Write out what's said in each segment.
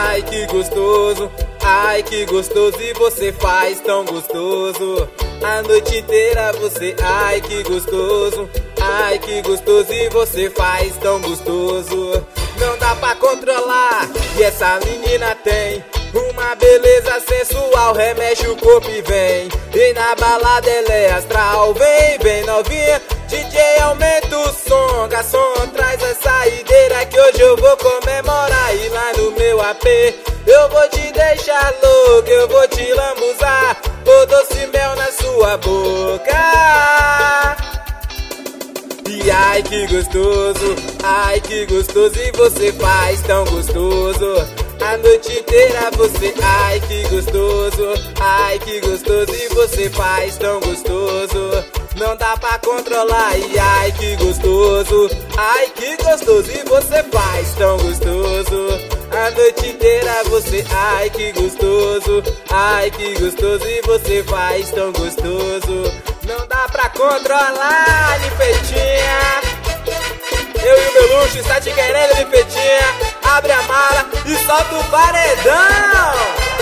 Ai que gostoso, ai que gostoso, e você faz tão gostoso. A noite inteira você, ai que gostoso, e você faz tão gostoso. Não dá pra controlar, e essa menina tem uma beleza sensual, remexe o corpo e vem. E na balada ela é astral, vem, vem novinha. DJ aumenta o som, garçom traz a saideira que hoje eu vou comemorar. E lá no meu AP eu vou te deixar louco, eu vou te lambuzar, o doce mel na sua boca. E ai que gostoso, e você faz tão gostoso. A noite inteira você, ai que gostoso, e você faz tão gostoso. Não dá pra controlar, e ai que gostoso, e você faz tão gostoso. A noite inteira você, ai que gostoso, e você faz tão gostoso. Não dá pra controlar, Lipetinha. Eu e o meu luxo está te querendo, Lipetinha. Abre a mala e solta o paredão.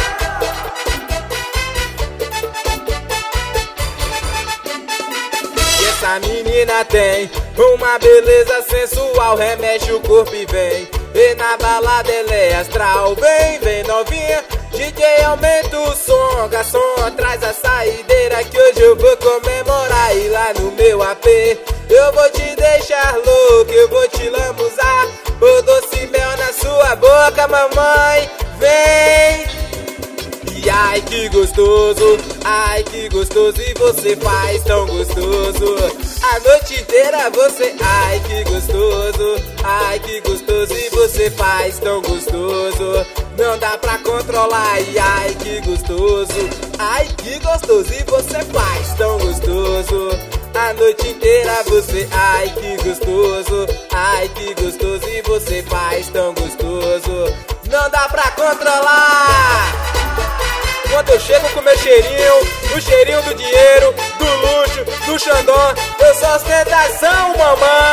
E essa menina tem uma beleza sensual, remexe o corpo e vem. E na balada ela é astral, vem, vem novinha. DJ aumenta o som, garçom traz a saideira que hoje eu vou comemorar. E lá no meu AP eu vou te deixar louco, eu vou te lambuzar, o doce mel na sua boca, mamãe, vem. E ai que gostoso, e você faz tão gostoso. A noite inteira você, ai que gostoso, e você faz tão gostoso. Não dá pra controlar, e ai que gostoso, e você faz tão gostoso. A noite inteira você, ai que gostoso, e você faz tão gostoso. Não dá pra controlar. Quando eu chego com meu cheirinho, o cheirinho do dinheiro, do luxo, do Xandão, eu sou ostentação, mamãe.